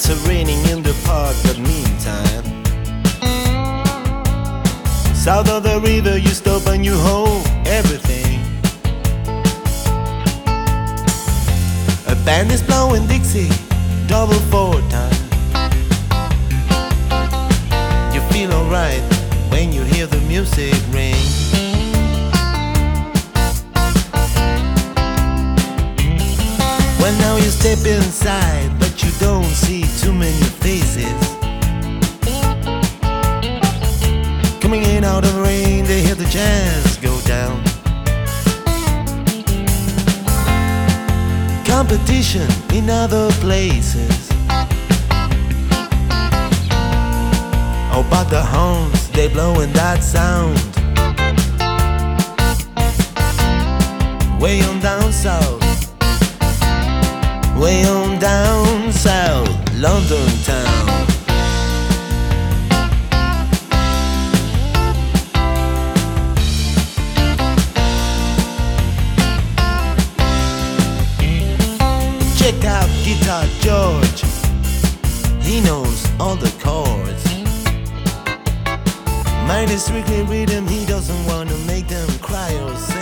it's raining in the park, but meantime, south of the river you stop and you hold everything. A band is blowing Dixie, double four time. You feel alright when you hear the music ring. Well, now you step inside, but you don't see too many faces. Coming in out of the rain, they hear the jazz go down. Competition in other places. Oh, but the horns, they blowing that sound. Way on down south, way on down south, London town. Check out Guitar George, he knows all the chords. Mine is strictly rhythm, he doesn't want to make them cry or sing.